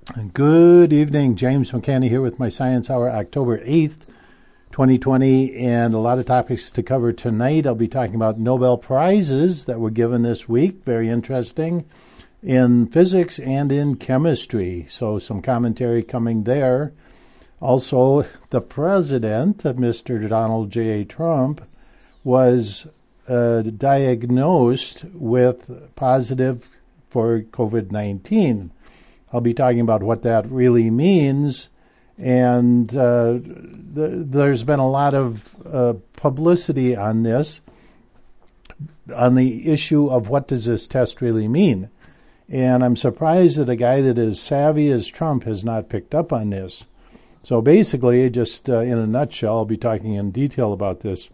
Good evening. James McCanny here with my Science Hour, October 8th, 2020, and a lot of topics to cover tonight. I'll be talking about Nobel Prizes that were given this week. Very interesting in physics and in chemistry. So some commentary coming there. Also, the president, Mr. Donald J. Trump, was diagnosed with positive for COVID-19. I'll be talking about what that really means, and there's been a lot of publicity on this, on the issue of what does this test really mean. And I'm surprised that a guy that is savvy as Trump has not picked up on this. So basically, just in a nutshell, I'll be talking in detail about this.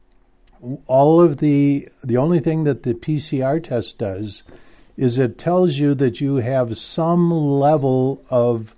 The only thing that the PCR test does is it tells you that you have some level of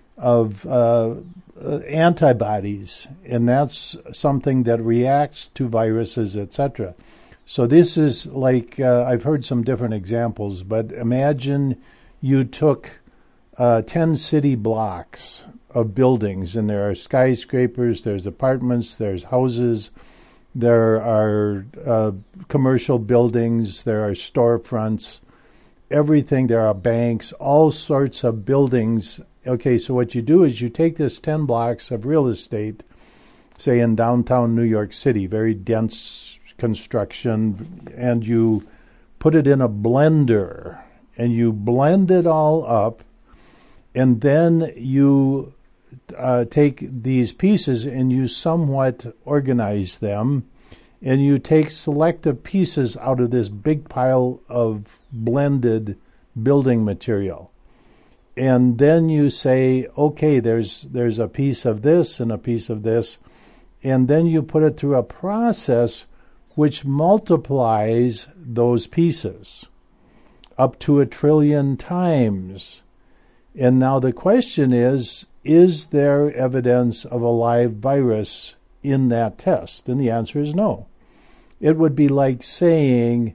antibodies, and that's something that reacts to viruses, etc. So this is like, I've heard some different examples, but imagine you took 10 city blocks of buildings, and there are skyscrapers, there's apartments, there's houses, there are commercial buildings, there are storefronts, everything, there are banks, all sorts of buildings. Okay, so what you do is you take this 10 blocks of real estate, say in downtown New York City, very dense construction, and you put it in a blender, and you blend it all up, and then you take these pieces and you somewhat organize them, and you take selective pieces out of this big pile of blended building material. And then you say, okay, there's a piece of this and a piece of this, and then you put it through a process which multiplies those pieces up to 1 trillion times. And now the question is there evidence of a live virus in that test? And the answer is no. It would be like saying,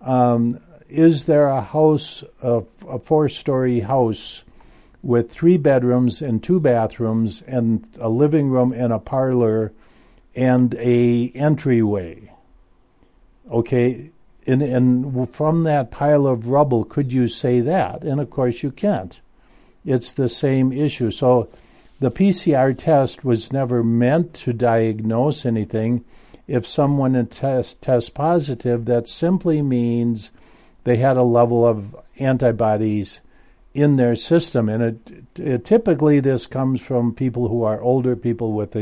is there a house, a 4-story house with 3 bedrooms and 2 bathrooms and a living room and a parlor and a entryway? Okay, and from that pile of rubble, could you say that? And of course you can't. It's the same issue. So the PCR test was never meant to diagnose anything. If someone tests positive, that simply means they had a level of antibodies in their system. And it typically this comes from people who are older, people with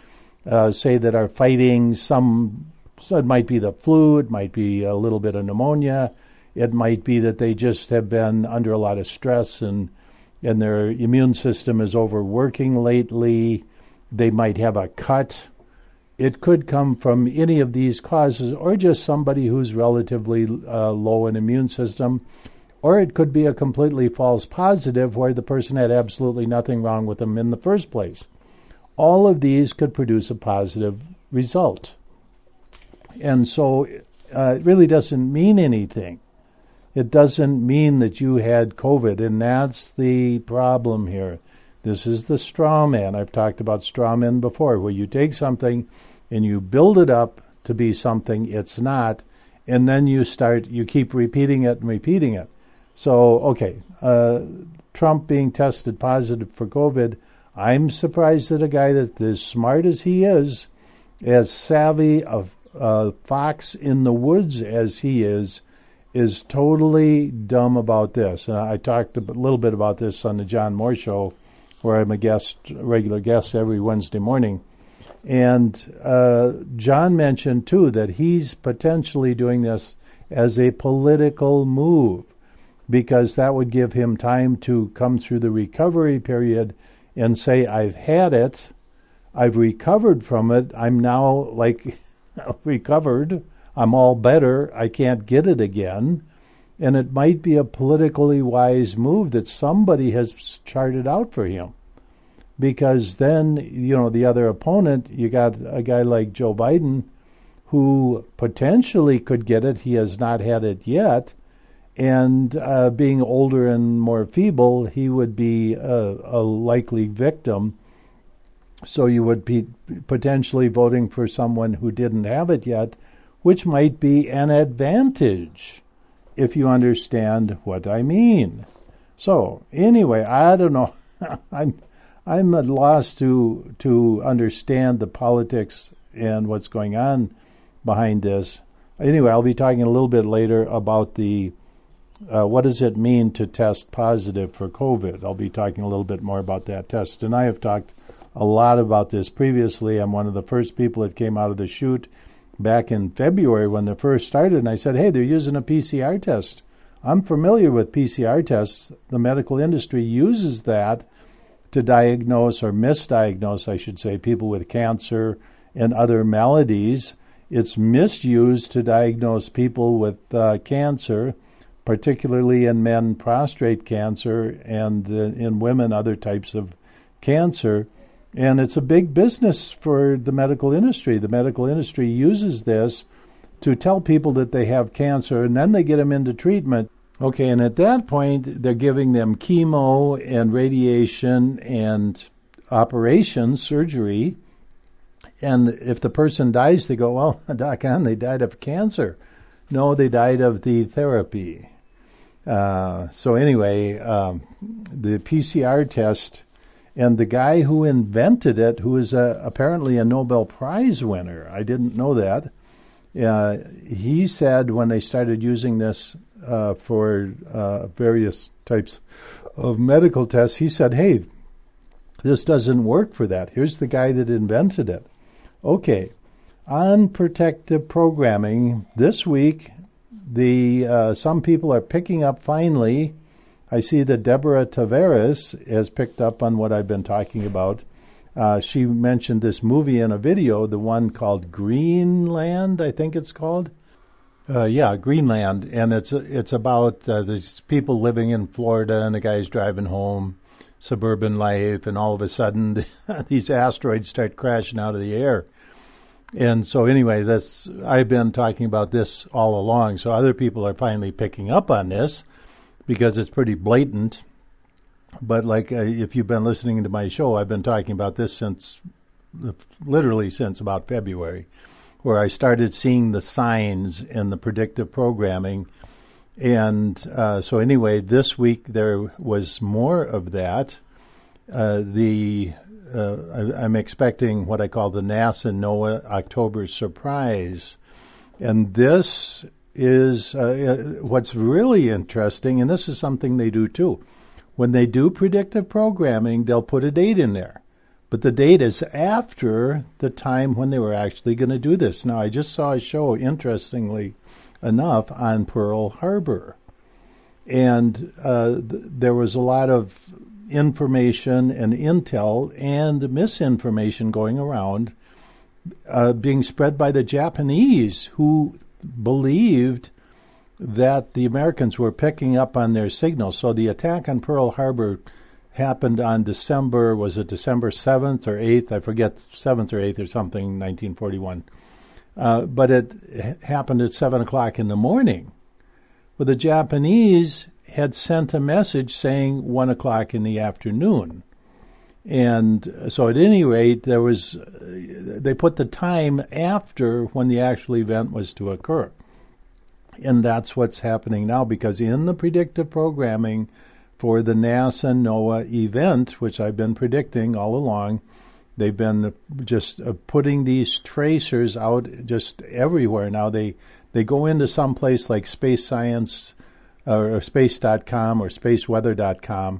say that are fighting some, so it might be the flu, it might be a little bit of pneumonia, it might be that they just have been under a lot of stress and their immune system is overworking lately. They might have a cut. It could come from any of these causes, or just somebody who's relatively low in immune system, or it could be a completely false positive where the person had absolutely nothing wrong with them in the first place. All of these could produce a positive result. And so it really doesn't mean anything. It doesn't mean that you had COVID, and that's the problem here. This is the straw man. I've talked about straw men before, where you take something and you build it up to be something it's not, and then you keep repeating it and repeating it. So, okay, Trump being tested positive for COVID, I'm surprised that a guy that as smart as he is, as savvy a fox in the woods as he is totally dumb about this. And I talked a little bit about this on the John Moore Show, where I'm a regular guest every Wednesday morning. And John mentioned, too, that he's potentially doing this as a political move, because that would give him time to come through the recovery period and say, I've had it, I've recovered from it, I'm now recovered, I'm all better, I can't get it again. And it might be a politically wise move that somebody has charted out for him. Because then, the other opponent, you got a guy like Joe Biden, who potentially could get it. He has not had it yet. And being older and more feeble, he would be a likely victim. So you would be potentially voting for someone who didn't have it yet, which might be an advantage, if you understand what I mean. So anyway, I don't know. I'm at loss to understand the politics and what's going on behind this. Anyway, I'll be talking a little bit later about the what does it mean to test positive for COVID. I'll be talking a little bit more about that test. And I have talked a lot about this previously. I'm one of the first people that came out of the chute back in February when they first started, and I said, hey, they're using a PCR test. I'm familiar with PCR tests. The medical industry uses that to diagnose or misdiagnose, I should say, people with cancer and other maladies. It's misused to diagnose people with cancer, particularly in men, prostate cancer, and in women, other types of cancer. And it's a big business for the medical industry. The medical industry uses this to tell people that they have cancer, and then they get them into treatment. Okay, and at that point, they're giving them chemo and radiation and operations, surgery. And if the person dies, they go, well, Doc, they died of cancer. No, they died of the therapy. So anyway, the PCR test, and the guy who invented it, who is apparently a Nobel Prize winner, I didn't know that, he said when they started using this for various types of medical tests, he said, hey, this doesn't work for that. Here's the guy that invented it. Okay, on protective programming, this week, some people are picking up finally. I see that Deborah Tavares has picked up on what I've been talking about. She mentioned this movie in a video, the one called Greenland, I think it's called. Greenland, and it's about these people living in Florida, and the guy's driving home, suburban life, and all of a sudden these asteroids start crashing out of the air. And so anyway, I've been talking about this all along, so other people are finally picking up on this because it's pretty blatant. But if you've been listening to my show, I've been talking about this literally since about February, where I started seeing the signs in the predictive programming. And so anyway, this week there was more of that. I'm expecting what I call the NASA NOAA October surprise. And this is what's really interesting, and this is something they do too. When they do predictive programming, they'll put a date in there. But the date is after the time when they were actually going to do this. Now, I just saw a show, interestingly enough, on Pearl Harbor. And there was a lot of information and intel and misinformation going around, being spread by the Japanese, who believed that the Americans were picking up on their signals. So the attack on Pearl Harbor happened on December 7th or 8th, I forget, 7th or 8th or something, 1941. But it happened at 7 o'clock in the morning. Well, the Japanese had sent a message saying 1 o'clock in the afternoon. And so at any rate, they put the time after when the actual event was to occur. And that's what's happening now, because in the predictive programming for the NASA NOAA event, which I've been predicting all along, they've been just putting these tracers out just everywhere. Now they go into some place like Space Science or Space.com or SpaceWeather.com,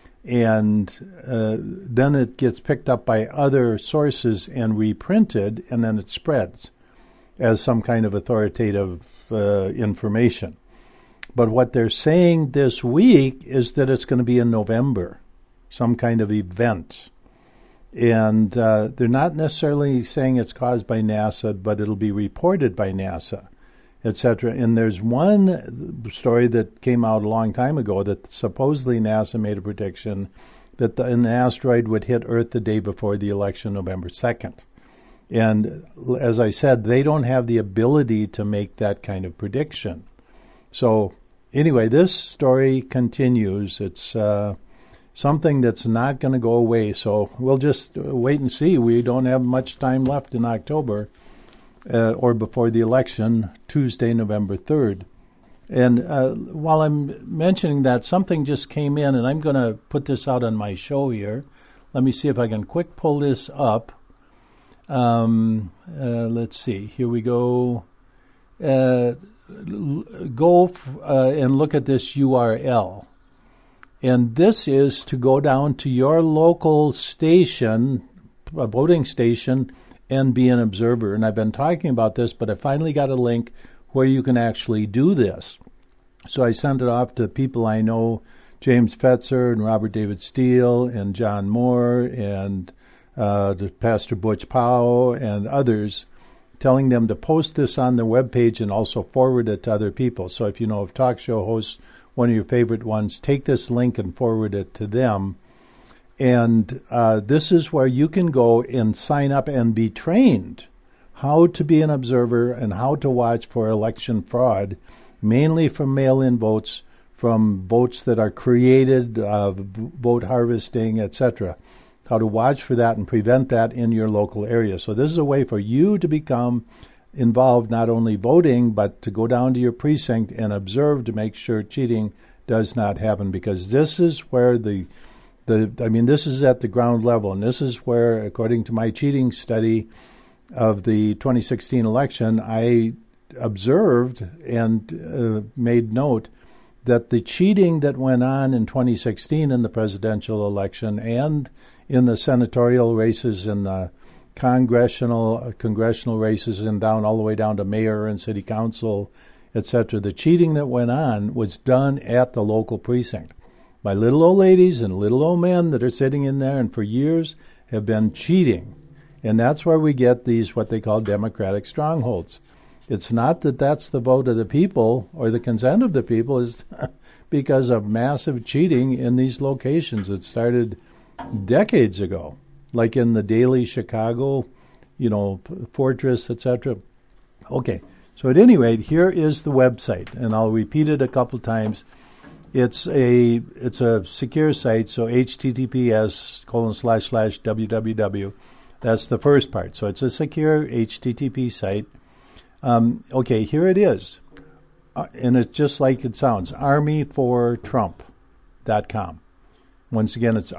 and then it gets picked up by other sources and reprinted, and then it spreads as some kind of authoritative information. But what they're saying this week is that it's going to be in November, some kind of event. And they're not necessarily saying it's caused by NASA, but it'll be reported by NASA, etc. And there's one story that came out a long time ago that supposedly NASA made a prediction that an asteroid would hit Earth the day before the election, November 2nd. And as I said, they don't have the ability to make that kind of prediction. So anyway, this story continues. It's something that's not going to go away. So we'll just wait and see. We don't have much time left in October or before the election, Tuesday, November 3rd. And while I'm mentioning that, something just came in, and I'm going to put this out on my show here. Let me see if I can quick pull this up. Let's see. Here we go. Go and look at this URL. And this is to go down to your local station, a voting station, and be an observer. And I've been talking about this, but I finally got a link where you can actually do this. So I sent it off to people I know, James Fetzer and Robert David Steele and John Moore and Pastor Butch Powell and others, telling them to post this on their webpage and also forward it to other people. So if you know of talk show hosts, one of your favorite ones, take this link and forward it to them. And this is where you can go and sign up and be trained how to be an observer and how to watch for election fraud, mainly from mail-in votes, from votes that are created, vote harvesting, etc. How to watch for that and prevent that in your local area. So this is a way for you to become involved, not only voting, but to go down to your precinct and observe to make sure cheating does not happen, because this is where this is at the ground level, and this is where, according to my cheating study of the 2016 election, I observed and made note that the cheating that went on in 2016 in the presidential election and in the senatorial races and the congressional races and down all the way down to mayor and city council, etc. The cheating that went on was done at the local precinct by little old ladies and little old men that are sitting in there and for years have been cheating. And that's where we get these what they call democratic strongholds. It's not that that's the vote of the people or the consent of the people, is because of massive cheating in these locations. It started decades ago, like in the Daily Chicago, Fortress, etc. Okay, so at any rate, here is the website, and I'll repeat it a couple times. It's a secure site, so https://www. That's the first part. So it's a secure HTTP site. Okay, here it is. And it's just like it sounds, armyfortrump.com. Once again, it's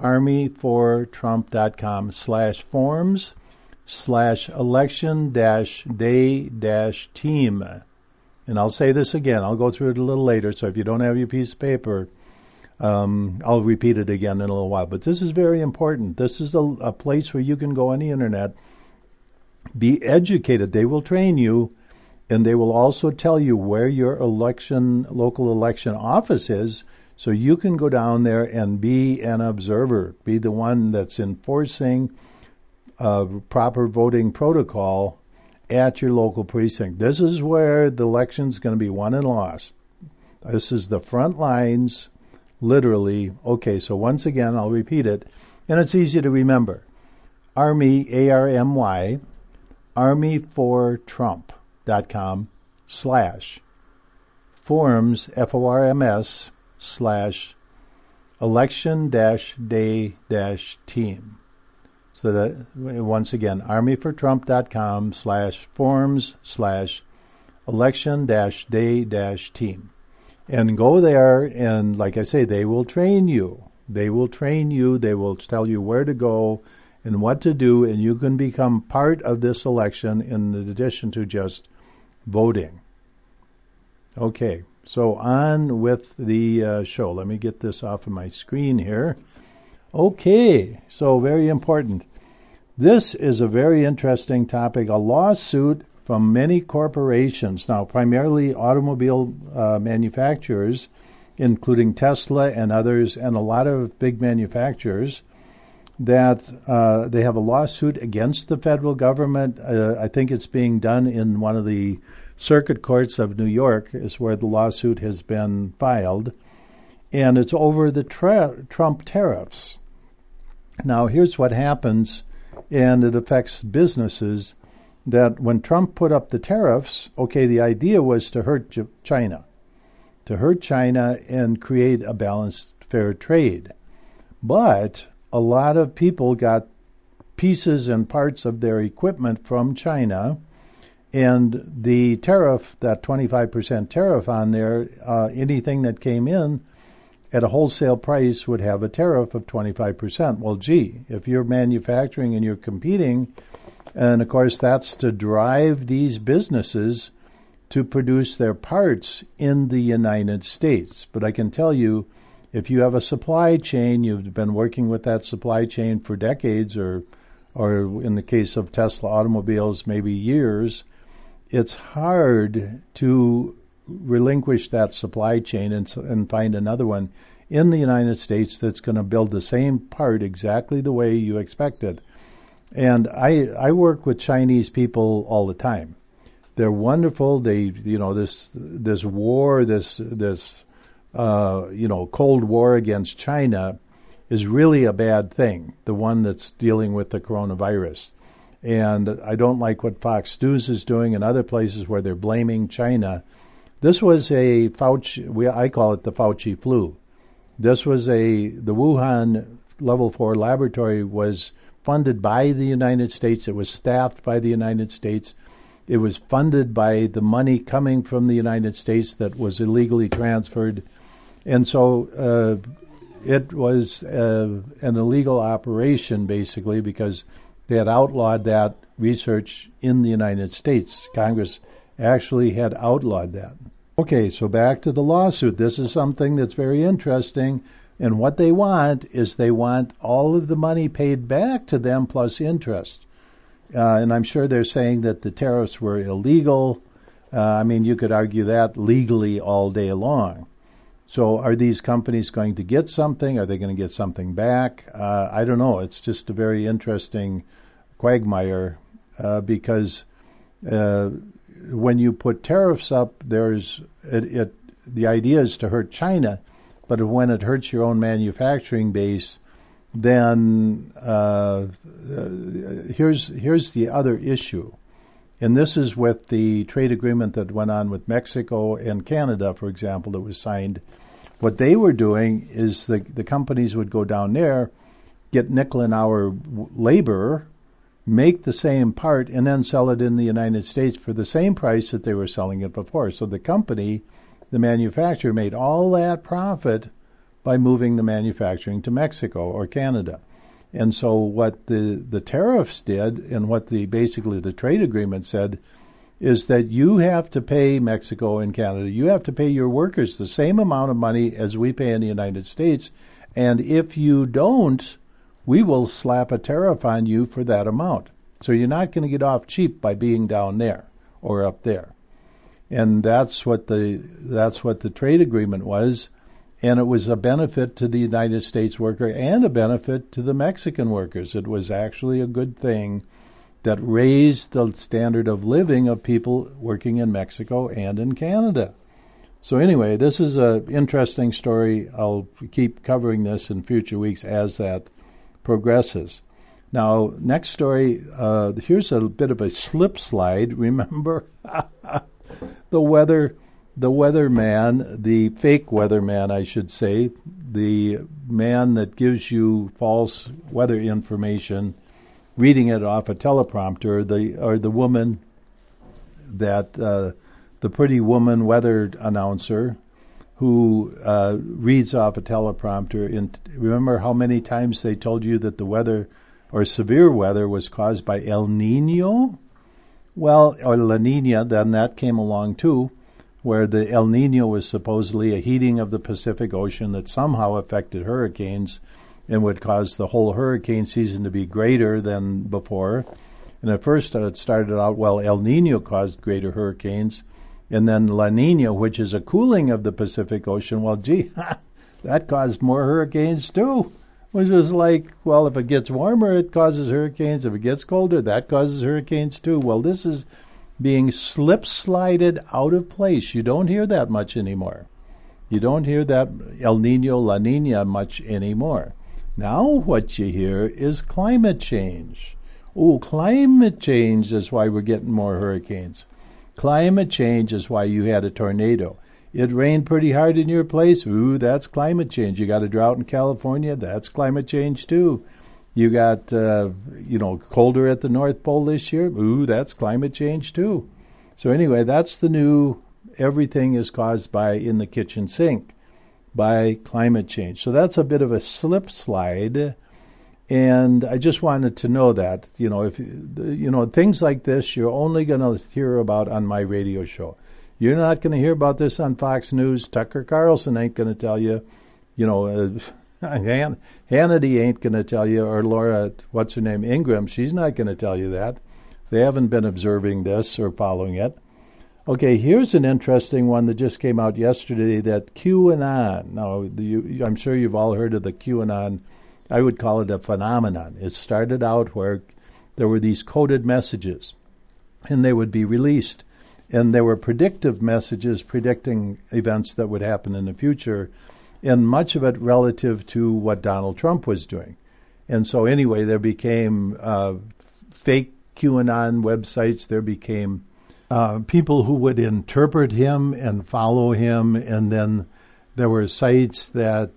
armyfortrump.com/forms/election-day-team. And I'll say this again. I'll go through it a little later, so if you don't have your piece of paper, I'll repeat it again in a little while. But this is very important. This is a place where you can go on the Internet, be educated. They will train you, and they will also tell you where your local election office is, so you can go down there and be an observer, be the one that's enforcing proper voting protocol at your local precinct. This is where the election's going to be won and lost. This is the front lines, literally. Okay, so once again, I'll repeat it, and it's easy to remember. Army, A-R-M-Y, armyfortrump.com/forms, F-O-R-M-S, /election-day-team. So that, once again, armyfortrump.com/forms/election-day-team. And go there, and like I say, they will train you. They will train you. They will tell you where to go and what to do, and you can become part of this election in addition to just voting. Okay, so on with the show. Let me get this off of my screen here. Okay, so very important. This is a very interesting topic, a lawsuit from many corporations, now primarily automobile manufacturers, including Tesla and others, and a lot of big manufacturers, that they have a lawsuit against the federal government. I think it's being done in one of the circuit courts of New York is where the lawsuit has been filed, and it's over the Trump tariffs. Now, here's what happens, and it affects businesses, that when Trump put up the tariffs, okay, the idea was to hurt China. to hurt China and create a balanced, fair trade. But a lot of people got pieces and parts of their equipment from China, and the tariff, that 25% tariff on there, anything that came in at a wholesale price would have a tariff of 25%. Well, gee, if you're manufacturing and you're competing, and of course that's to drive these businesses to produce their parts in the United States. But I can tell you, if you have a supply chain, you've been working with that supply chain for decades, or in the case of Tesla automobiles, maybe years, it's hard to relinquish that supply chain and find another one in the United States that's going to build the same part exactly the way you expected. And I work with Chinese people all the time. They're wonderful. They, this war, this Cold War against China is really a bad thing, the one that's dealing with the coronavirus. And I don't like what Fox News is doing and other places where they're blaming China. This was a Fauci, I call it the Fauci flu. This was the Wuhan Level 4 laboratory was funded by the United States. It was staffed by the United States. It was funded by the money coming from the United States that was illegally transferred. And so it was an illegal operation, basically, because they had outlawed that research in the United States. Congress actually had outlawed that. Okay, so back to the lawsuit. This is something that's very interesting. And what they want is they want all of the money paid back to them plus interest. And I'm sure they're saying that the tariffs were illegal. You could argue that legally all day long. So are these companies going to get something? Are they going to get something back? I don't know. It's just a very interesting quagmire because when you put tariffs up, the idea is to hurt China, but when it hurts your own manufacturing base, then here's the other issue. And this is with the trade agreement that went on with Mexico and Canada, for example, that was signed. What they were doing is the companies would go down there, get nickel an hour labor, make the same part, and then sell it in the United States for the same price that they were selling it before. So the company, the manufacturer, made all that profit by moving the manufacturing to Mexico or Canada. And so what the tariffs did, and what basically the trade agreement said, is that you have to pay Mexico and Canada, you have to pay your workers the same amount of money as we pay in the United States, and if you don't, we will slap a tariff on you for that amount. So you're not going to get off cheap by being down there or up there. And that's what the trade agreement was, and it was a benefit to the United States worker and a benefit to the Mexican workers. It was actually a good thing that raised the standard of living of people working in Mexico and in Canada. So anyway, this is an interesting story. I'll keep covering this in future weeks as that progresses. Now, next story, here's a bit of a slip slide. Remember the weatherman, the fake weatherman, I should say, the man that gives you false weather information, reading it off a teleprompter, or the woman that the pretty woman weather announcer who reads off a teleprompter. And remember how many times they told you that the weather or severe weather was caused by El Nino? Well, or La Nina, then that came along too, where the El Nino was supposedly a heating of the Pacific Ocean that somehow affected hurricanes and would cause the whole hurricane season to be greater than before. And at first it started out, well, El Nino caused greater hurricanes, and then La Nina, which is a cooling of the Pacific Ocean, well, gee, that caused more hurricanes too, which is like, well, if it gets warmer, it causes hurricanes. If it gets colder, that causes hurricanes too. Well, this is being slip-slided out of place. You don't hear that much anymore. You don't hear that El Nino, La Nina much anymore. Now what you hear is climate change. Oh, climate change is why we're getting more hurricanes. Climate change is why you had a tornado. It rained pretty hard in your place. Ooh, that's climate change. You got a drought in California. That's climate change too. You got, colder at the North Pole this year. Ooh, that's climate change too. So anyway, that's the new everything is caused by in the kitchen sink by climate change. So that's a bit of a slip slide. And I just wanted to know that, if things like this, you're only going to hear about on my radio show. You're not going to hear about this on Fox News. Tucker Carlson ain't going to tell you, Hannity ain't going to tell you, or Laura, what's her name, Ingraham, she's not going to tell you that. They haven't been observing this or following it. Okay, here's an interesting one that just came out yesterday, that QAnon. Now, I'm sure you've all heard of the QAnon. I would call it a phenomenon. It started out where there were these coded messages, and they would be released. And there were predictive messages predicting events that would happen in the future, and much of it relative to what Donald Trump was doing. And so anyway, there became fake QAnon websites. There became people who would interpret him and follow him. And then there were sites that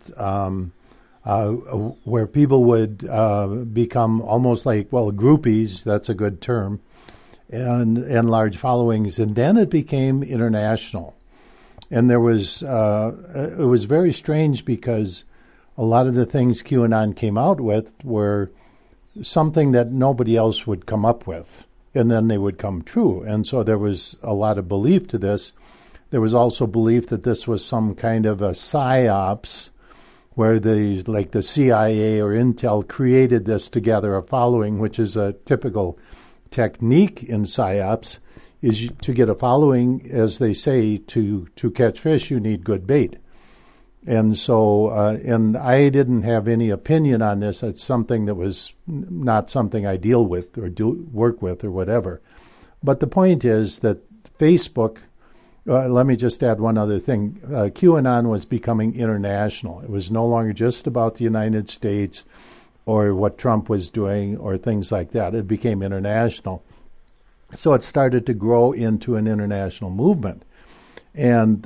where people would become almost like, groupies, that's a good term, and large followings. And then it became international. And there was, it was very strange because a lot of the things QAnon came out with were something that nobody else would come up with, and then they would come true. And so there was a lot of belief to this. There was also belief that this was some kind of a psyops, where the CIA or Intel created this to gather a following, which is a typical technique in psyops, is to get a following, as they say, to catch fish, you need good bait. And so, and I didn't have any opinion on this. It's something that was not something I deal with or work with or whatever. But the point is that Facebook, let me just add one other thing. QAnon was becoming international. It was no longer just about the United States or what Trump was doing or things like that. It became international. So it started to grow into an international movement. And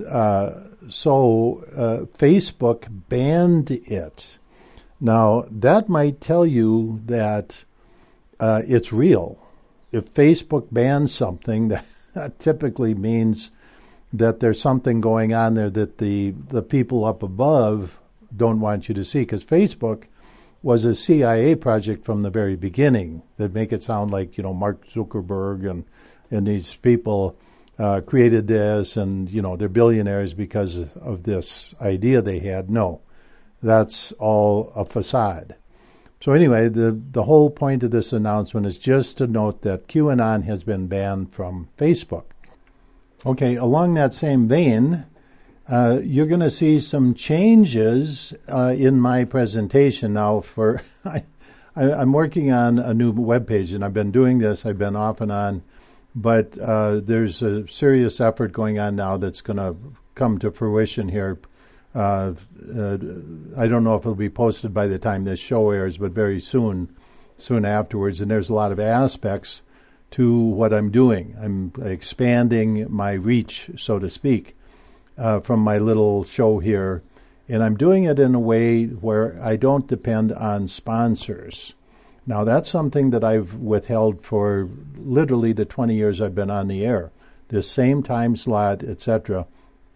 so Facebook banned it. Now, that might tell you that it's real. If Facebook bans something, that typically means that there's something going on there that the people up above don't want you to see, because Facebook was a CIA project from the very beginning that make it sound like, Mark Zuckerberg and these people created this and, they're billionaires because of this idea they had. No, that's all a facade. So anyway, the whole point of this announcement is just to note that QAnon has been banned from Facebook. Okay, along that same vein, you're going to see some changes in my presentation. Now, I'm working on a new webpage, and I've been doing this. I've been off and on, but there's a serious effort going on now that's going to come to fruition here. I don't know if it'll be posted by the time this show airs, but very soon afterwards. And there's a lot of aspects to what I'm doing. I'm expanding my reach, so to speak, from my little show here. And I'm doing it in a way where I don't depend on sponsors. Now, that's something that I've withheld for literally the 20 years I've been on the air. This same time slot, etc.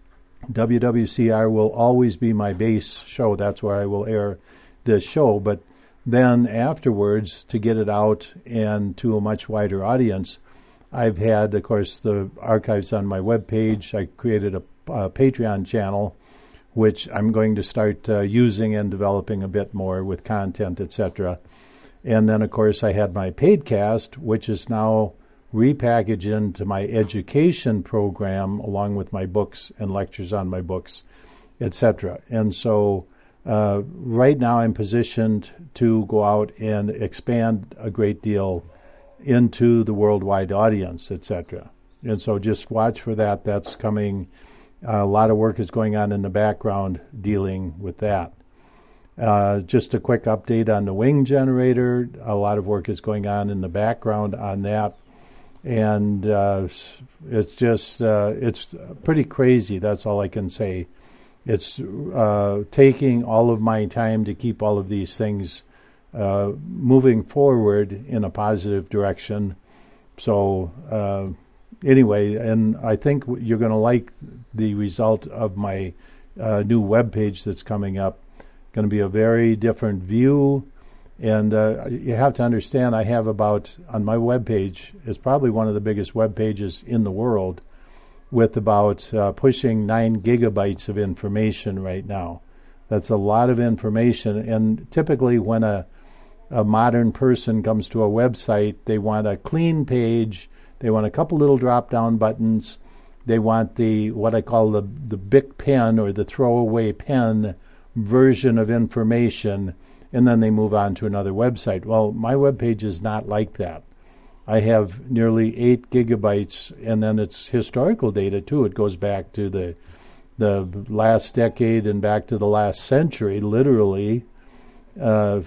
WWCR will always be my base show. That's where I will air this show. But then afterwards, to get it out and to a much wider audience, I've had, of course, the archives on my webpage. I created a Patreon channel, which I'm going to start using and developing a bit more with content, etc. And then, of course, I had my Paidcast, which is now repackaged into my education program, along with my books and lectures on my books, etc. And so right now I'm positioned to go out and expand a great deal into the worldwide audience, etc. And so just watch for that. That's coming. A lot of work is going on in the background dealing with that. Just a quick update on the wing generator. A lot of work is going on in the background on that. And it's just, it's pretty crazy. That's all I can say. It's taking all of my time to keep all of these things moving forward in a positive direction. So anyway, and I think you're going to like the result of my new webpage that's coming up. Going to be a very different view. And you have to understand, I have on my webpage, it's probably one of the biggest web pages in the world, with about pushing 9 gigabytes of information right now. That's a lot of information. And typically when a modern person comes to a website, they want a clean page, they want a couple little drop-down buttons, they want what I call the Bic pen or the throwaway pen version of information, and then they move on to another website. Well, my webpage is not like that. I have nearly 8 gigabytes, and then it's historical data too. It goes back to the last decade and back to the last century, literally. In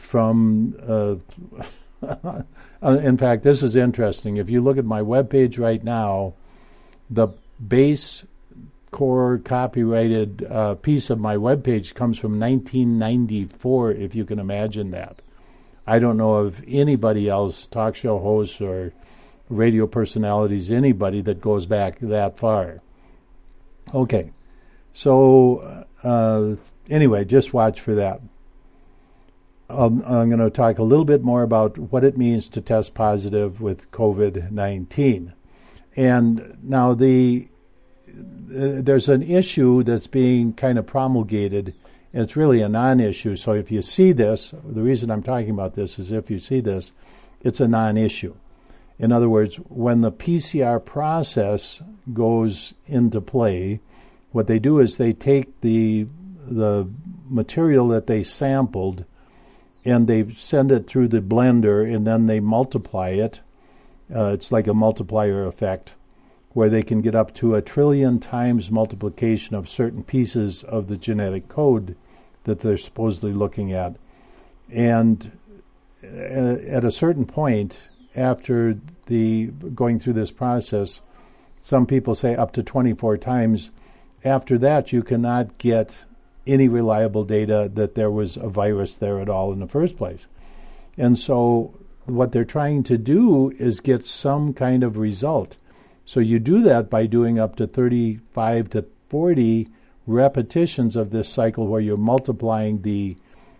fact, this is interesting. If you look at my webpage right now, the base core copyrighted piece of my webpage comes from 1994, if you can imagine that. I don't know of anybody else, talk show hosts or radio personalities, anybody that goes back that far. Okay, so anyway, just watch for that. I'm going to talk a little bit more about what it means to test positive with COVID-19. And now there's an issue that's being kind of promulgated, and it's really a non-issue. So if you see this, the reason I'm talking about this is if you see this, it's a non-issue. In other words, when the PCR process goes into play, what they do is they take the material that they sampled and they send it through the blender, and then they multiply it. It's like a multiplier effect, where they can get up to 1 trillion times multiplication of certain pieces of the genetic code that they're supposedly looking at. And at a certain point, after going through this process, some people say up to 24 times, after that you cannot get any reliable data that there was a virus there at all in the first place. And so what they're trying to do is get some kind of result. So you do that by doing up to 35 to 40 repetitions of this cycle where you're multiplying the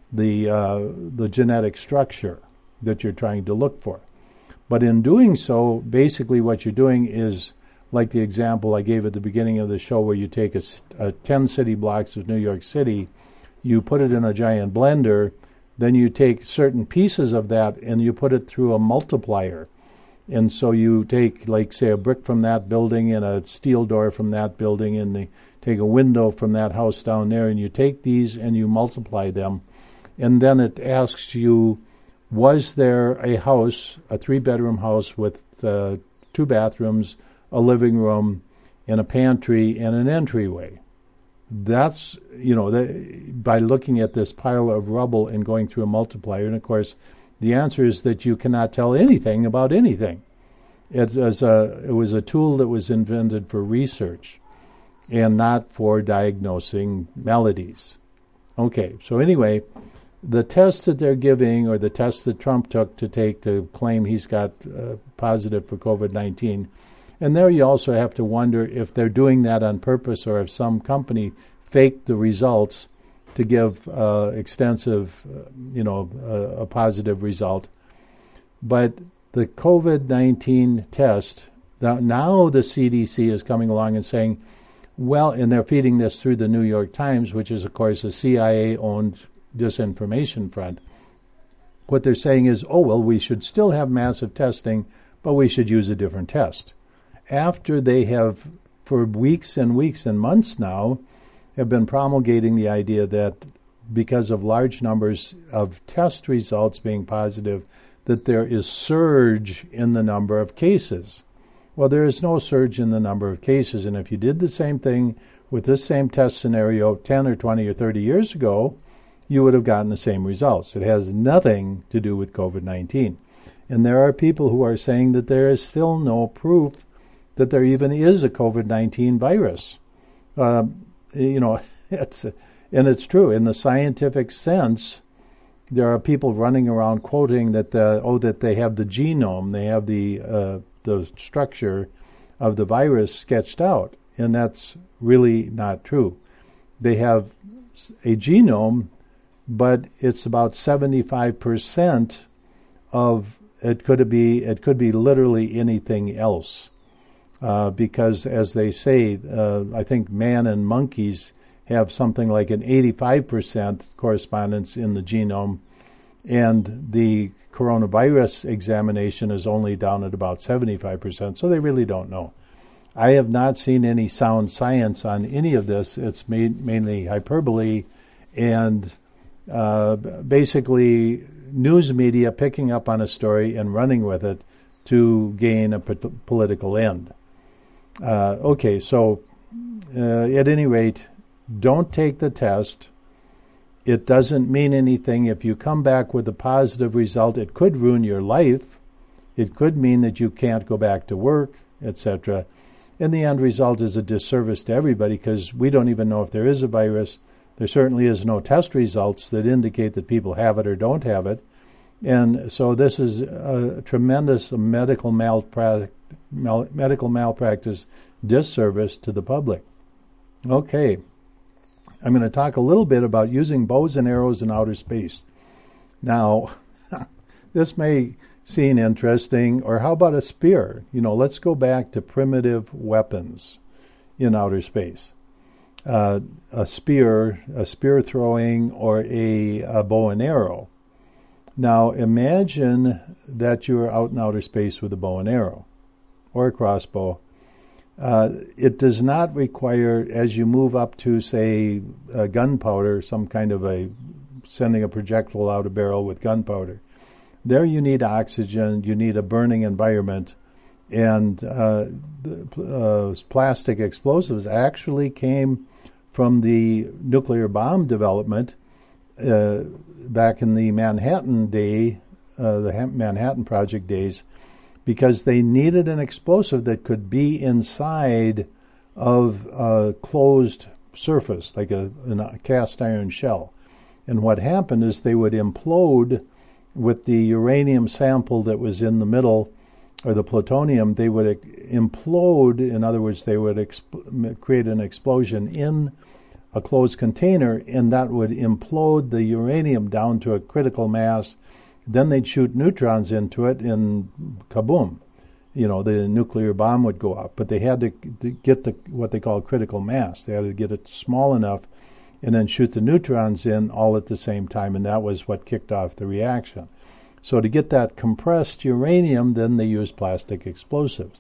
genetic structure that you're trying to look for. But in doing so, basically what you're doing is, like the example I gave at the beginning of the show, where you take 10 city blocks of New York City, you put it in a giant blender, then you take certain pieces of that and you put it through a multiplier. And so you take, like, say, a brick from that building and a steel door from that building, and you take a window from that house down there, and you take these and you multiply them. And then it asks you, was there a house, a 3-bedroom house with 2 bathrooms, a living room, and a pantry, and an entryway? That's, by looking at this pile of rubble and going through a multiplier. And, of course, the answer is that you cannot tell anything about anything. It was a tool that was invented for research and not for diagnosing maladies. Okay, so anyway, the test that they're giving, or the test that Trump took to claim he's got positive for COVID-19, and there you also have to wonder if they're doing that on purpose, or if some company faked the results to give extensive, a positive result. But the COVID-19 test, now the CDC is coming along and saying, well, and they're feeding this through the New York Times, which is, of course, a CIA-owned disinformation front. What they're saying is, we should still have massive testing, but we should use a different test. After they have, for weeks and weeks and months now, have been promulgating the idea that because of large numbers of test results being positive, that there is surge in the number of cases. Well, there is no surge in the number of cases, and if you did the same thing with this same test scenario 10 or 20 or 30 years ago, you would have gotten the same results. It has nothing to do with COVID-19. And there are people who are saying that there is still no proof that there even is a COVID-19 virus. It's true. In the scientific sense, there are people running around quoting that that they have the genome, they have the structure of the virus sketched out, and that's really not true. They have a genome, but it's about 75% of it. Could be literally anything else, because as they say, I think man and monkeys have something like an 85% correspondence in the genome, and the coronavirus examination is only down at about 75%, so they really don't know. I have not seen any sound science on any of this. It's mainly hyperbole and basically news media picking up on a story and running with it to gain a political end. So at any rate, don't take the test. It doesn't mean anything. If you come back with a positive result, it could ruin your life. It could mean that you can't go back to work, etc. And the end result is a disservice to everybody, because we don't even know if there is a virus. There certainly is no test results that indicate that people have it or don't have it. And so this is a tremendous medical malpractice disservice to the public. Okay. I'm going to talk a little bit about using bows and arrows in outer space. Now, this may seem interesting, or how about a spear? Let's go back to primitive weapons in outer space. A spear throwing, or a bow and arrow. Now, imagine that you're out in outer space with a bow and arrow, or a crossbow. It does not require, as you move up to, say, gunpowder, some kind of sending a projectile out a barrel with gunpowder. There you need oxygen, you need a burning environment, and plastic explosives actually came from the nuclear bomb development back in the Manhattan Manhattan Project days, because they needed an explosive that could be inside of a closed surface, like a cast iron shell. And what happened is they would implode with the uranium sample that was in the middle, or the plutonium. They would implode. In other words, they would create an explosion in a closed container, and that would implode the uranium down to a critical mass. Then they'd shoot neutrons into it, and kaboom, the nuclear bomb would go up. But they had to get what they call critical mass. They had to get it small enough and then shoot the neutrons in all at the same time, and that was what kicked off the reaction. So to get that compressed uranium, then they used plastic explosives.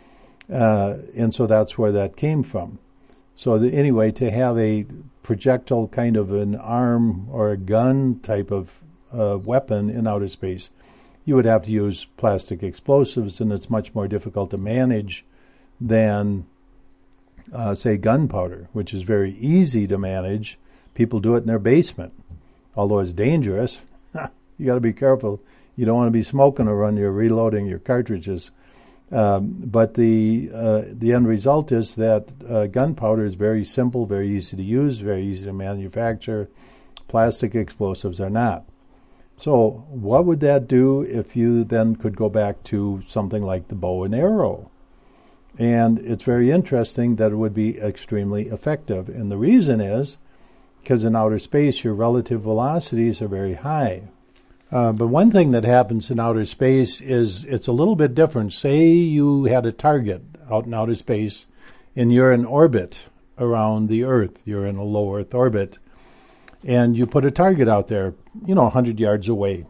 And so that's where that came from. So anyway, to have a projectile kind of an arm or a gun type of weapon in outer space, you would have to use plastic explosives, and it's much more difficult to manage than, say, gunpowder, which is very easy to manage. People do it in their basement, although it's dangerous. You got to be careful. You don't want to be smoking or when you're reloading your cartridges. But the end result is that gunpowder is very simple, very easy to use, very easy to manufacture. Plastic explosives are not. So what would that do if you then could go back to something like the bow and arrow? And it's very interesting that it would be extremely effective. And the reason is because in outer space, your relative velocities are very high. But one thing that happens in outer space is it's a little bit different. Say you had a target out in outer space, and you're in orbit around the Earth. You're in a low Earth orbit. And you put a target out there, 100 yards away,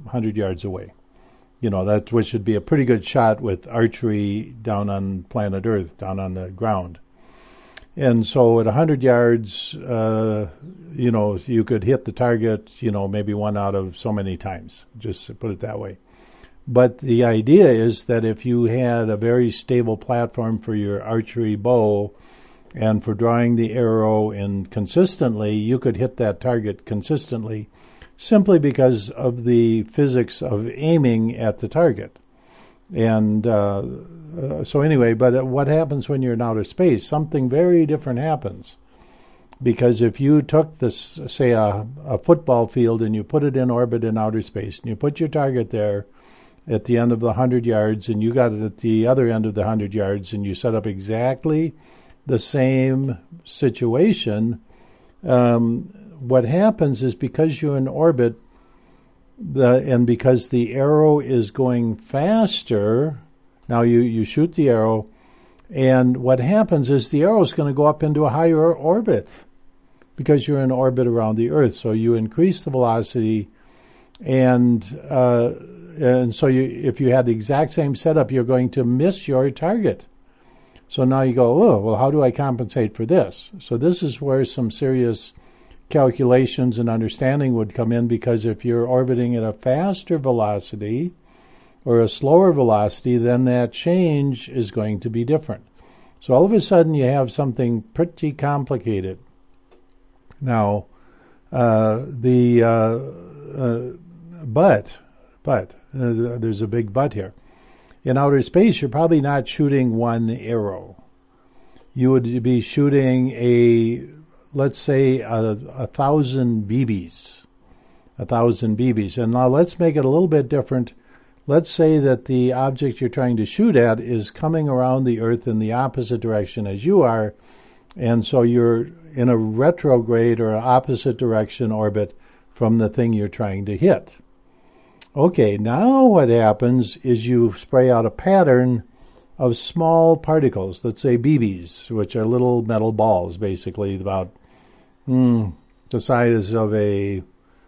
that which should be a pretty good shot with archery down on planet Earth, down on the ground. And so at 100 yards, you could hit the target, maybe one out of so many times, just to put it that way. But the idea is that if you had a very stable platform for your archery bow and for drawing the arrow in consistently, you could hit that target consistently simply because of the physics of aiming at the target. And so anyway, but what happens when you're in outer space? Something very different happens. Because if you took this, say, a football field and you put it in orbit in outer space, and you put your target there at the end of the 100 yards, and you got it at the other end of the 100 yards, and you set up exactly the same situation, what happens is because you're in orbit, and because the arrow is going faster, now you shoot the arrow, and what happens is the arrow is going to go up into a higher orbit because you're in orbit around the Earth. So you increase the velocity, and so if you had the exact same setup, you're going to miss your target. So now you go, oh, well, how do I compensate for this? So this is where some serious calculations and understanding would come in, because if you're orbiting at a faster velocity or a slower velocity, then that change is going to be different. So all of a sudden you have something pretty complicated. Now, there's a big but here. In outer space, you're probably not shooting one arrow. You would be shooting let's say, 1,000 BBs. 1,000 BBs. And now let's make it a little bit different. Let's say that the object you're trying to shoot at is coming around the Earth in the opposite direction as you are, and so you're in a retrograde or opposite direction orbit from the thing you're trying to hit. Okay, now what happens is you spray out a pattern of small particles, let's say BBs, which are little metal balls, basically about the size of a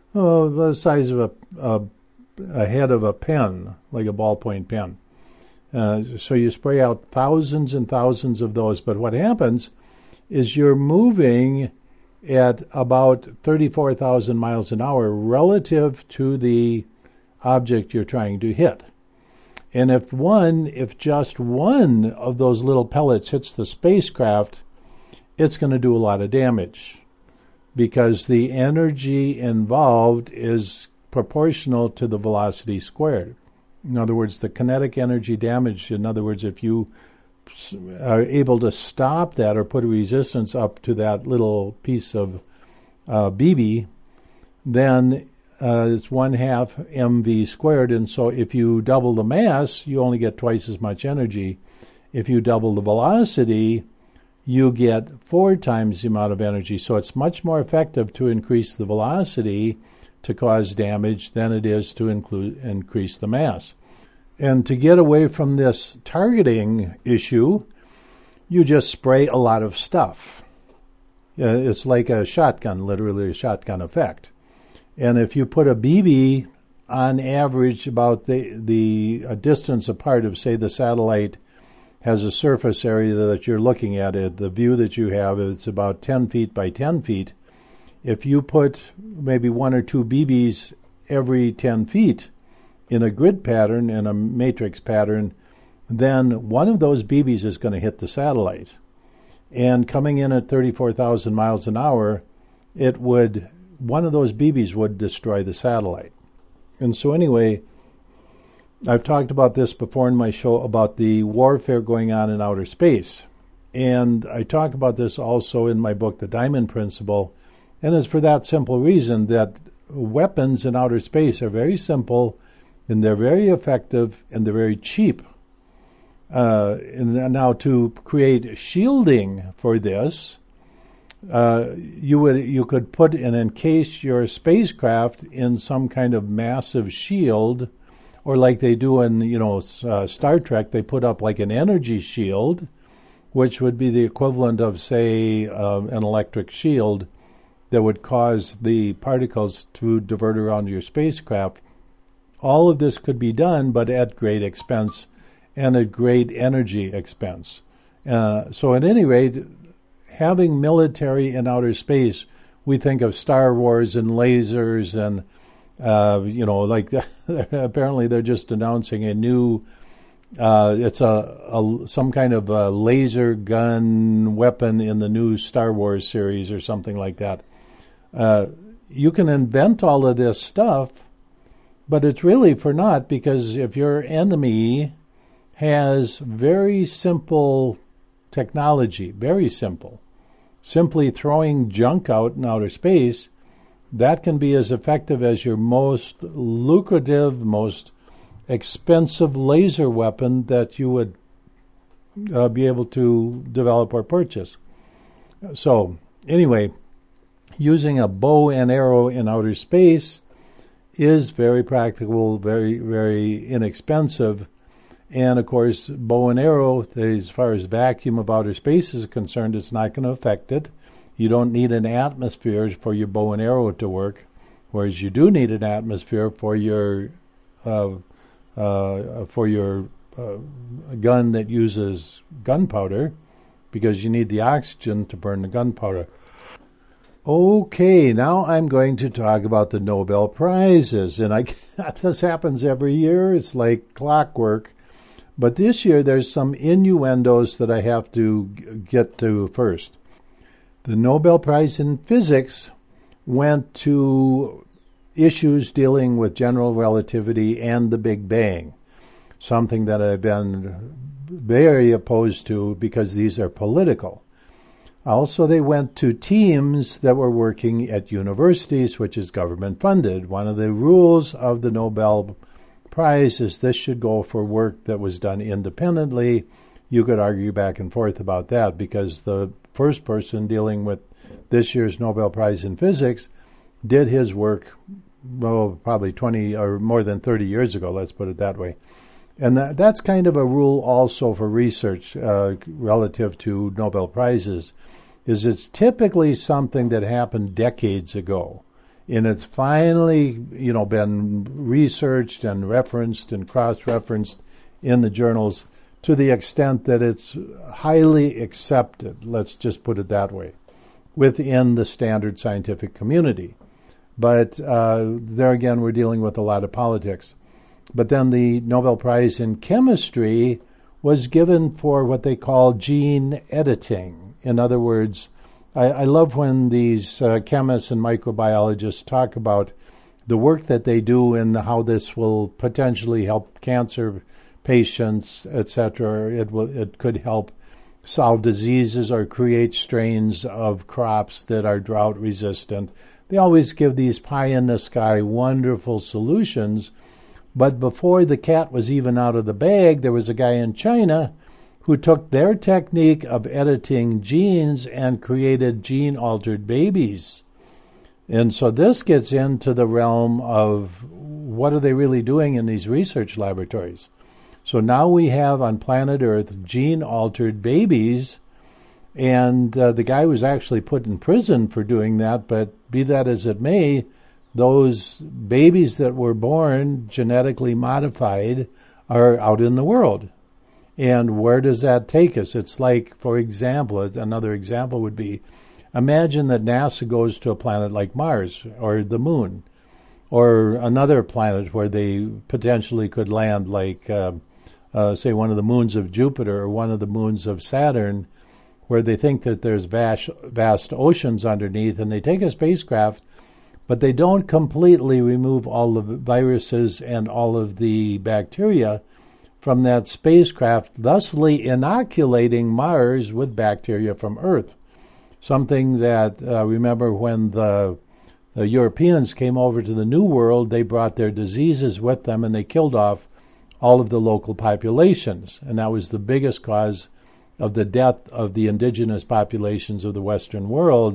head of a pen, like a ballpoint pen. So you spray out thousands and thousands of those, but what happens is you're moving at about 34,000 miles an hour relative to the object you're trying to hit. And if just one of those little pellets hits the spacecraft, it's going to do a lot of damage, because the energy involved is proportional to the velocity squared. In other words, the kinetic energy damage, in other words, if you are able to stop that or put a resistance up to that little piece of BB, then it's 1/2 mv squared. And so if you double the mass, you only get twice as much energy. If you double the velocity, you get 4 times the amount of energy. So it's much more effective to increase the velocity to cause damage than it is to increase the mass. And to get away from this targeting issue, you just spray a lot of stuff. It's like a shotgun, literally a shotgun effect. And if you put a BB on average about the distance apart of, say, the satellite has a surface area that you're looking at, the view that you have, it's about 10 feet by 10 feet. If you put maybe 1 or 2 BBs every 10 feet in a grid pattern, in a matrix pattern, then one of those BBs is going to hit the satellite. And coming in at 34,000 miles an hour, one of those BBs would destroy the satellite. And so anyway, I've talked about this before in my show about the warfare going on in outer space. And I talk about this also in my book, The Diamond Principle. And it's for that simple reason that weapons in outer space are very simple, and they're very effective, and they're very cheap. And now to create shielding for this, you could put and encase your spacecraft in some kind of massive shield, or like they do in Star Trek, they put up like an energy shield, which would be the equivalent of, say, an electric shield that would cause the particles to divert around your spacecraft. All of this could be done, but at great expense and at great energy expense. So at any rate, having military in outer space, we think of Star Wars and lasers and, apparently they're just announcing a new, it's some kind of a laser gun weapon in the new Star Wars series or something like that. you can invent all of this stuff, but it's really for naught, because if your enemy has very simple technology, very simple, simply throwing junk out in outer space, that can be as effective as your most lucrative, most expensive laser weapon that you would be able to develop or purchase. So, anyway, using a bow and arrow in outer space is very practical, very, very inexpensive. And, of course, bow and arrow, as far as vacuum of outer space is concerned, it's not going to affect it. You don't need an atmosphere for your bow and arrow to work, whereas you do need an atmosphere for your gun that uses gunpowder, because you need the oxygen to burn the gunpowder. Okay, now I'm going to talk about the Nobel Prizes. And this happens every year. It's like clockwork. But this year there's some innuendos that I have to get to first. The Nobel Prize in Physics went to issues dealing with general relativity and the Big Bang, something that I've been very opposed to because these are political. Also, they went to teams that were working at universities, which is government funded. One of the rules of the Nobel Prize is this should go for work that was done independently. You could argue back and forth about that, because the first person dealing with this year's Nobel Prize in Physics did his work, well, probably 20 or more than 30 years ago, let's put it that way. And that's kind of a rule also for research relative to Nobel Prizes, is it's typically something that happened decades ago. And it's finally, been researched and referenced and cross-referenced in the journals to the extent that it's highly accepted, let's just put it that way, within the standard scientific community. But there again, we're dealing with a lot of politics. But then the Nobel Prize in Chemistry was given for what they call gene editing. In other words, I love when these chemists and microbiologists talk about the work that they do and how this will potentially help cancer patients, etc. It could help solve diseases or create strains of crops that are drought resistant. They always give these pie-in-the-sky wonderful solutions. But before the cat was even out of the bag, there was a guy in China who took their technique of editing genes and created gene-altered babies. And so this gets into the realm of what are they really doing in these research laboratories. So now we have on planet Earth gene-altered babies, and the guy was actually put in prison for doing that, but be that as it may, those babies that were born genetically modified are out in the world. And where does that take us? It's like, for example, another example would be, imagine that NASA goes to a planet like Mars or the Moon, or another planet where they potentially could land, like, say, one of the moons of Jupiter or one of the moons of Saturn, where they think that there's vast oceans underneath, and they take a spacecraft, but they don't completely remove all the viruses and all of the bacteria from that spacecraft, thusly inoculating Mars with bacteria from Earth. Something that, remember when the Europeans came over to the New World, they brought their diseases with them and they killed off all of the local populations. And that was the biggest cause of the death of the indigenous populations of the Western world.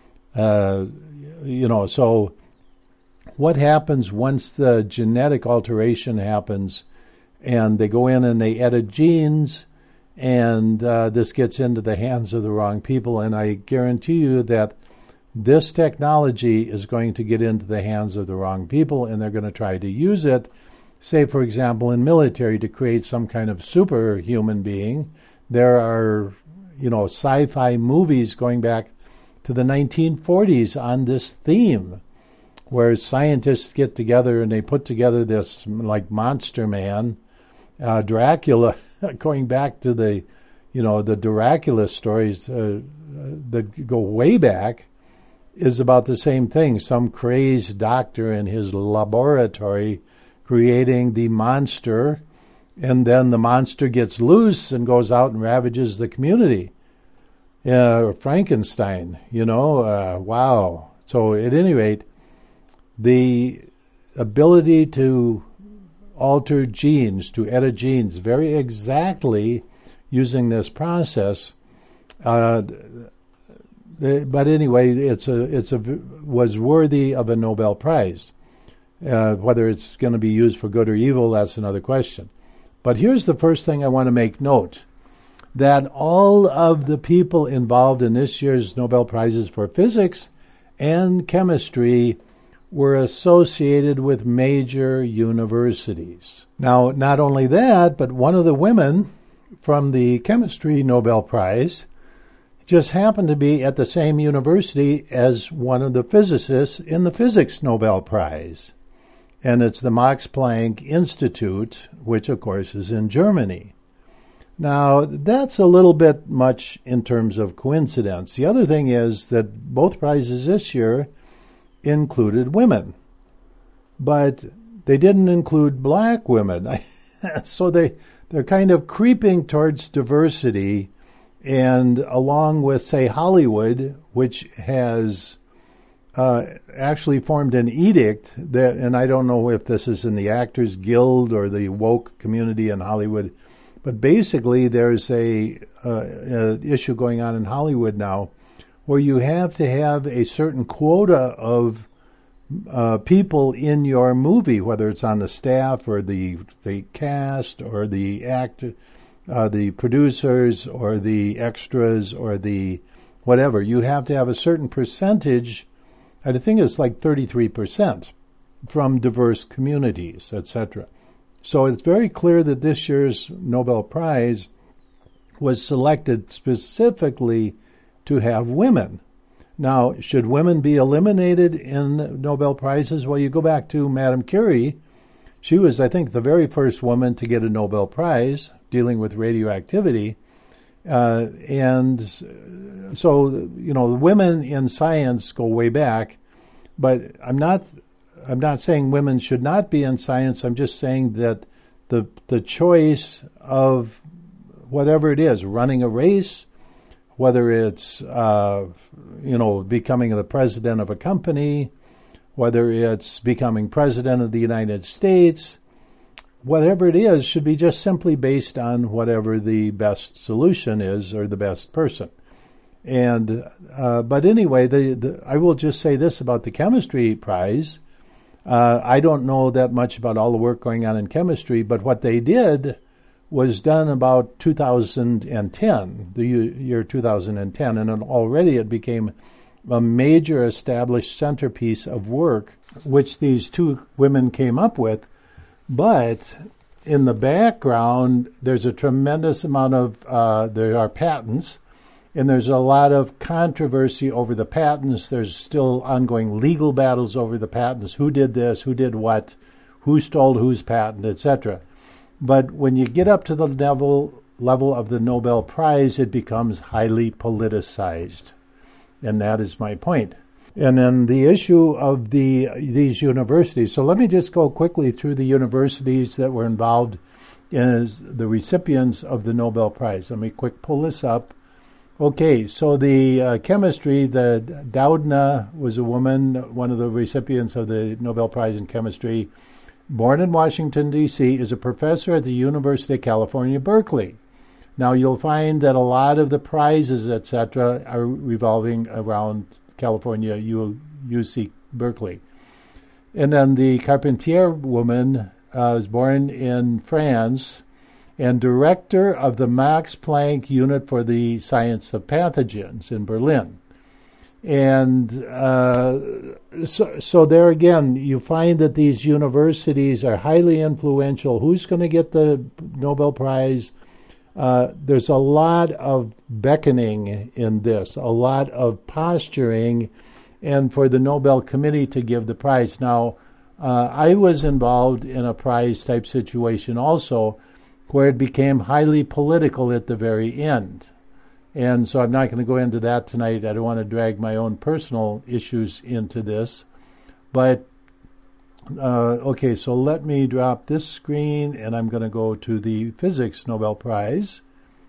So what happens once the genetic alteration happens and they go in and they edit genes, and this gets into the hands of the wrong people? And I guarantee you that this technology is going to get into the hands of the wrong people, and they're going to try to use it, say, for example, in military to create some kind of superhuman being. There are, sci-fi movies going back to the 1940s on this theme, where scientists get together and they put together this like Monster Man, Dracula, going back to the Dracula stories that go way back, is about the same thing. Some crazed doctor in his laboratory creating the monster, and then the monster gets loose and goes out and ravages the community. Frankenstein, wow. So at any rate, the ability to alter genes, to edit genes very exactly using this process, but anyway, was worthy of a Nobel Prize. Whether it's going to be used for good or evil, that's another question. But here's the first thing I want to make note, that all of the people involved in this year's Nobel Prizes for physics and chemistry were associated with major universities. Now, not only that, but one of the women from the chemistry Nobel Prize just happened to be at the same university as one of the physicists in the physics Nobel Prize. And it's the Max Planck Institute, which, of course, is in Germany. Now, that's a little bit much in terms of coincidence. The other thing is that both prizes this year included women, but they didn't include black women. So they're kind of creeping towards diversity, and along with, say, Hollywood, which has actually formed an edict that, and I don't know if this is in the Actors Guild or the woke community in Hollywood, but basically there's a issue going on in Hollywood now where you have to have a certain quota of people in your movie, whether it's on the staff or the cast or the actor, the producers or the extras or the whatever. You have to have a certain percentage. I think it's like 33% from diverse communities, etc. So it's very clear that this year's Nobel Prize was selected specifically to have women. Now, should women be eliminated in Nobel Prizes? Well, you go back to Madame Curie. She was, I think, the very first woman to get a Nobel Prize dealing with radioactivity. And so, the women in science go way back, but I'm not saying women should not be in science. I'm just saying that the choice of whatever it is, running a race, whether it's becoming the president of a company, whether it's becoming president of the United States, whatever it is, should be just simply based on whatever the best solution is or the best person. And but anyway, I will just say this about the chemistry prize. I don't know that much about all the work going on in chemistry, but what they did was done about 2010, the year 2010, and already it became a major established centerpiece of work, which these two women came up with. But in the background, there's a tremendous amount of, there are patents, and there's a lot of controversy over the patents. There's still ongoing legal battles over the patents. Who did this? Who did what? Who stole whose patent, etc. But when you get up to the level of the Nobel Prize, it becomes highly politicized. And that is my point. And then the issue of these universities. So let me just go quickly through the universities that were involved as the recipients of the Nobel Prize. Let me quick pull this up. Okay, so the chemistry, the Doudna was a woman, one of the recipients of the Nobel Prize in Chemistry, born in Washington, D.C., is a professor at the University of California, Berkeley. Now, you'll find that a lot of the prizes, etc., are revolving around California, UC Berkeley. And then the Carpentier woman was born in France and director of the Max Planck Unit for the Science of Pathogens in Berlin. And so there again, you find that these universities are highly influential. Who's going to get the Nobel Prize? There's a lot of beckoning in this, a lot of posturing, and for the Nobel Committee to give the prize. Now, I was involved in a prize-type situation also, where it became highly political at the very end. And so I'm not going to go into that tonight. I don't want to drag my own personal issues into this. But, okay, so let me drop this screen, and I'm going to go to the Physics Nobel Prize.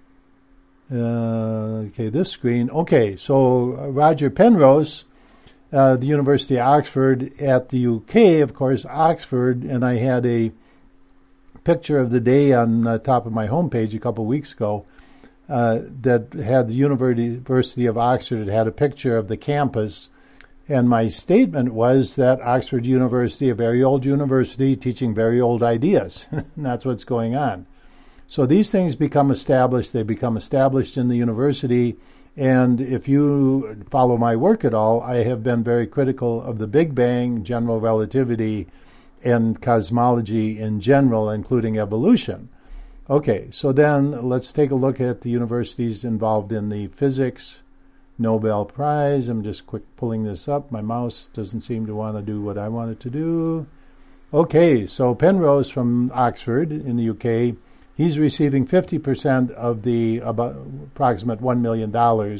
Okay, this screen. Okay, so Roger Penrose, the University of Oxford at the UK, of course, Oxford, and I had a picture of the day on the top of my homepage a couple of weeks ago that had the University of Oxford. It had a picture of the campus, and my statement was that Oxford University, a very old university, teaching very old ideas. And that's what's going on. So these things become established. They become established in the university. And if you follow my work at all, I have been very critical of the Big Bang, general relativity, and cosmology in general, including evolution. Okay, so then let's take a look at the universities involved in the Physics Nobel Prize. I'm just quick pulling this up. My mouse doesn't seem to want to do what I want it to do. Okay, so Penrose from Oxford in the UK, he's receiving 50% of the approximate $1 million.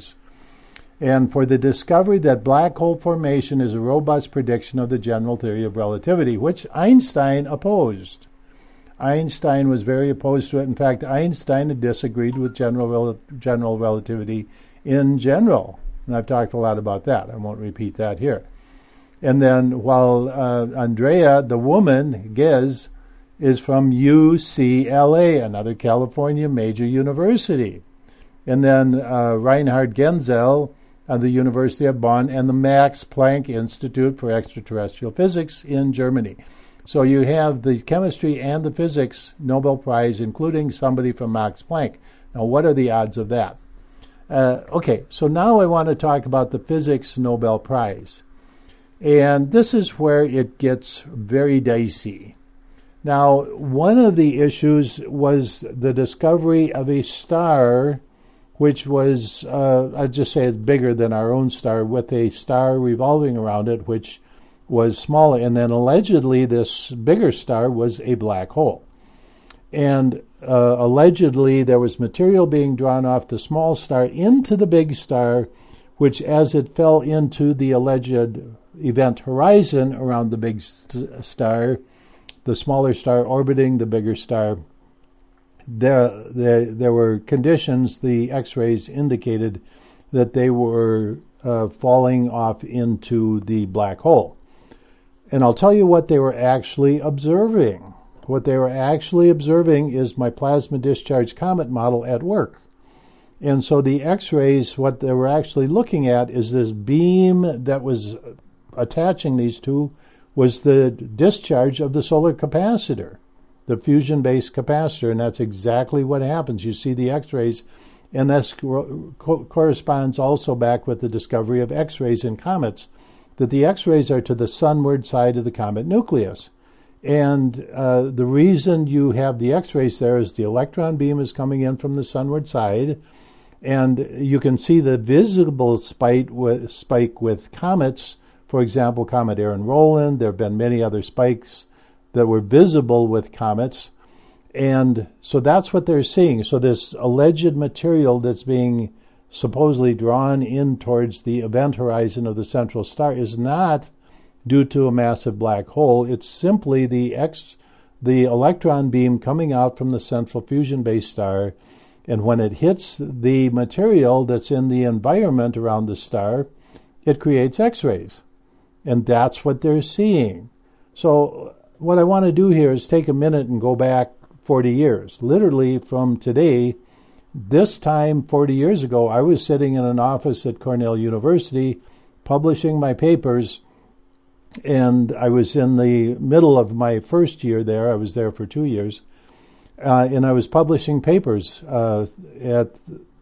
And for the discovery that black hole formation is a robust prediction of the general theory of relativity, which Einstein opposed. Einstein was very opposed to it. In fact, Einstein disagreed with general relativity in general. And I've talked a lot about that. I won't repeat that here. And then while Andrea, the woman, Ghez, is from UCLA, another California major university. And then Reinhard Genzel at the University of Bonn and the Max Planck Institute for Extraterrestrial Physics in Germany. So you have the chemistry and the physics Nobel Prize, including somebody from Max Planck. Now, what are the odds of that? Okay, so now I want to talk about the Physics Nobel Prize. And this is where it gets very dicey. Now, one of the issues was the discovery of a star which was, I'd just say it's bigger than our own star, with a star revolving around it, which was smaller. And then allegedly this bigger star was a black hole. And allegedly there was material being drawn off the small star into the big star, which as it fell into the alleged event horizon around the big star, the smaller star orbiting the bigger star, there were conditions, the X-rays indicated that they were falling off into the black hole. And I'll tell you what they were actually observing. What they were actually observing is my plasma discharge comet model at work. And so the X-rays, what they were actually looking at is this beam that was attaching these two was the discharge of the solar capacitor, the fusion-based capacitor, and that's exactly what happens. You see the X-rays, and this corresponds also back with the discovery of X-rays in comets, that the X-rays are to the sunward side of the comet nucleus. And the reason you have the X-rays there is the electron beam is coming in from the sunward side, and you can see the visible spike with comets. For example, Comet Aaron Rowland. There have been many other spikes that were visible with comets. And so that's what they're seeing. So this alleged material that's being supposedly drawn in towards the event horizon of the central star is not due to a massive black hole. It's simply the electron beam coming out from the central fusion-based star. And when it hits the material that's in the environment around the star, it creates X-rays. And that's what they're seeing. So what I want to do here is take a minute and go back 40 years. Literally from today, this time 40 years ago, I was sitting in an office at Cornell University publishing my papers, and I was in the middle of my first year there. I was there for 2 years, and I was publishing papers at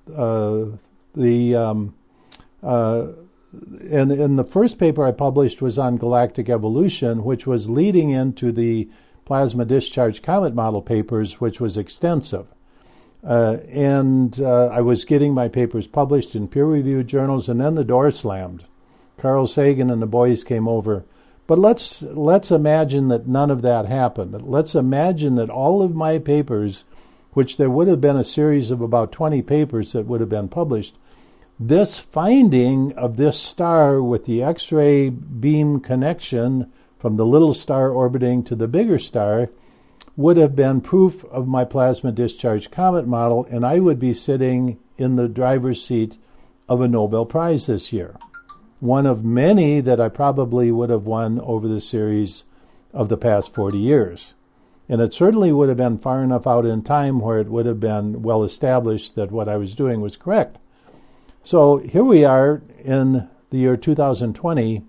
and the first paper I published was on galactic evolution, which was leading into the plasma discharge comet model papers, which was extensive. And I was getting my papers published in peer-reviewed journals, and then the door slammed. Carl Sagan and the boys came over. But let's imagine that none of that happened. Let's imagine that all of my papers which there would have been a series of about 20 papers that would have been published, this finding of this star with the X-ray beam connection from the little star orbiting to the bigger star would have been proof of my plasma discharge comet model, and I would be sitting in the driver's seat of a Nobel Prize this year. One of many that I probably would have won over the series of the past 40 years. And it certainly would have been far enough out in time where it would have been well established that what I was doing was correct. So here we are in the year 2020,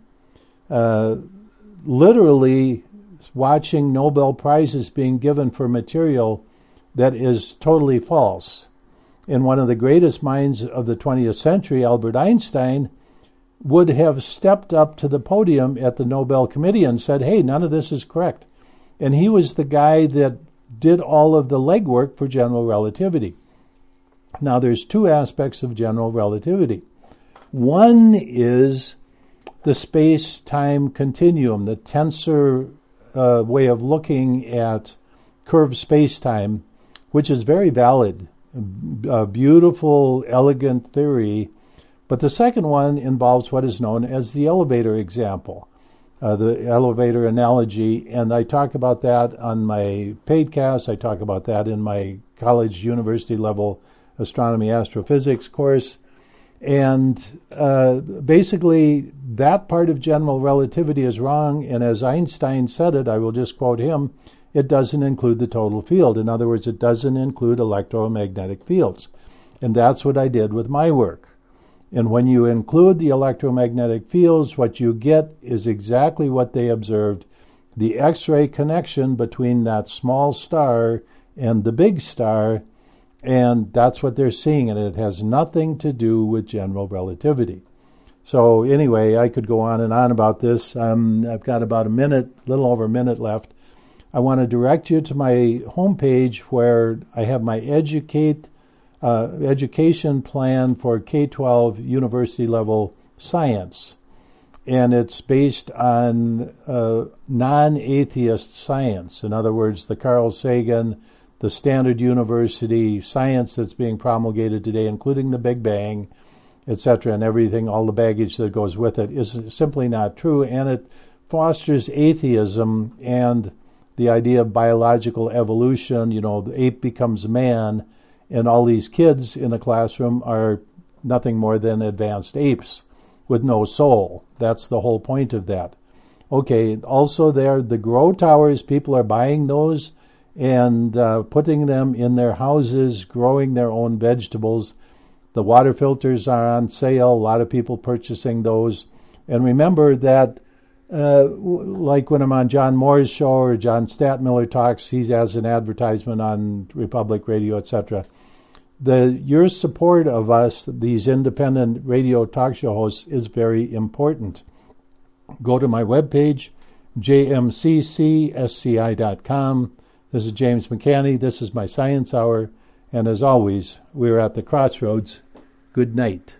literally watching Nobel Prizes being given for material that is totally false. And one of the greatest minds of the 20th century, Albert Einstein, would have stepped up to the podium at the Nobel Committee and said, hey, none of this is correct. And he was the guy that did all of the legwork for general relativity. Now, there's two aspects of general relativity. One is the space-time continuum, the tensor way of looking at curved space-time, which is very valid, a beautiful, elegant theory. But the second one involves what is known as the elevator example, the elevator analogy, and I talk about that on my paidcast. I talk about that in my college, university level astronomy astrophysics course. And basically, that part of general relativity is wrong, and as Einstein said it, I will just quote him, it doesn't include the total field. In other words, it doesn't include electromagnetic fields. And that's what I did with my work. And when you include the electromagnetic fields, what you get is exactly what they observed, the X-ray connection between that small star and the big star, and that's what they're seeing, and it has nothing to do with general relativity. So anyway, I could go on and on about this. I've got about a little over a minute left. I want to direct you to my homepage where I have my education plan for K-12 university level science. And it's based on non-atheist science. In other words, the Carl Sagan, the Standard University science that's being promulgated today, including the Big Bang, etc., and everything, all the baggage that goes with it, is simply not true. And it fosters atheism and the idea of biological evolution. You know, the ape becomes man, and all these kids in the classroom are nothing more than advanced apes with no soul. That's the whole point of that. Okay, also there, the grow towers, people are buying those and putting them in their houses, growing their own vegetables. The water filters are on sale, a lot of people purchasing those. And remember that, like when I'm on John Moore's show or John Statmiller talks, he has an advertisement on Republic Radio, etc. Your support of us, these independent radio talk show hosts, is very important. Go to my webpage, jmccsci.com. This is James McCanney. This is my Science Hour. And as always, we're at the crossroads. Good night.